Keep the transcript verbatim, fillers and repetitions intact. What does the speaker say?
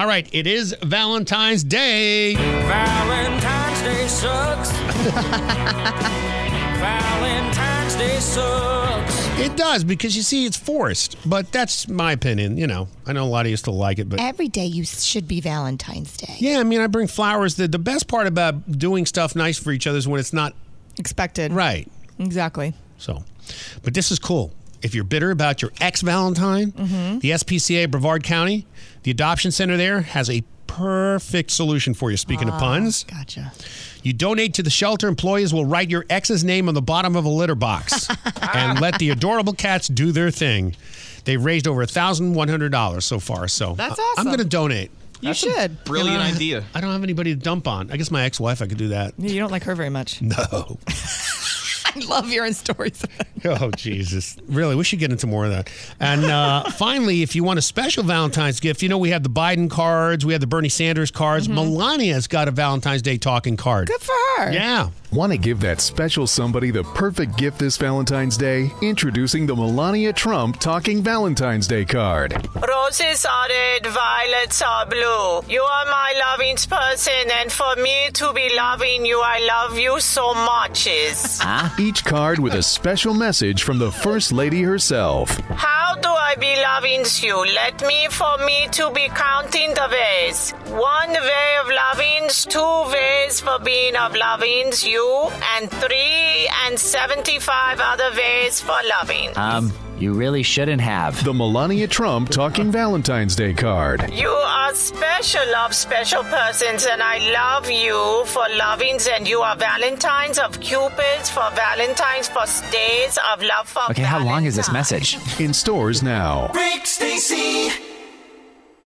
All right, it is Valentine's Day. Valentine's Day sucks. Valentine's Day sucks. It does, because you see, it's forced. But that's my opinion. You know, I know a lot of you still like it, but Every day you should be Valentine's Day. yeah, I mean, I bring flowers. The, the best part about doing stuff nice for each other is when it's not Expected. right. Exactly. So, but this is cool. If you're bitter about your ex-Valentine, Mm-hmm. the S P C A of Brevard County, the adoption center there has a perfect solution for you. Speaking of puns, Gotcha. you donate to the shelter. Employees will write your ex's name on the bottom of a litter box and let the adorable cats do their thing. They've raised over one thousand one hundred dollars so far. So That's I- I'm awesome. going to donate. You That's should. a brilliant You know, idea. I don't have anybody to dump on. I guess my ex-wife, I could do that. You don't like her very much. No. I love hearing stories. Oh, Jesus. Really, we should get into more of that. And uh, finally, if you want a special Valentine's gift, you know, we have the Biden cards, we have the Bernie Sanders cards. Melania's got a Valentine's Day talking card. Good for her. Yeah. Want to give that special somebody the perfect gift this Valentine's Day? Introducing the Melania Trump Talking Valentine's Day card. Roses are red, violets are blue. You are my loving person, and for me to be loving you, I love you so much. Is Each card with a special message from the First Lady herself. how do I be loving you? Let me for me to be counting the ways. One way of lovings, two ways for being of lovings you, and three and seventy-five other ways for loving. Um, you really shouldn't have. The Melania Trump Talking Valentine's Day card. You are special of special persons, and I love you for lovings, and you are Valentines of Cupids for Valentines for days of love for Okay, how long is this Valentines. message? In stores now. Rick Stacy